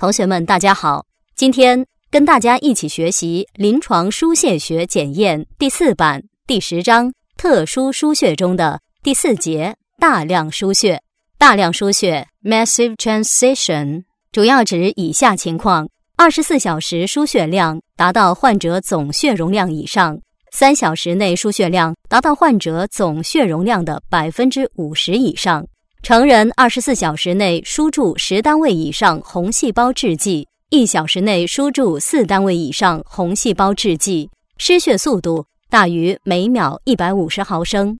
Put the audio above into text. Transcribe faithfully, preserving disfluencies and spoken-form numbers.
同学们大家好，今天跟大家一起学习临床输血学检验第四版第十章特殊输血中的第四节大量输血。大量输血 Massive Transition 主要指以下情况：二十四小时输血量达到患者总血容量以上，三小时内输血量达到患者总血容量的 百分之五十 以上。成人二十四小时内输注十单位以上红细胞制剂，一小时内输注四单位以上红细胞制剂，失血速度大于每秒一百五十毫升。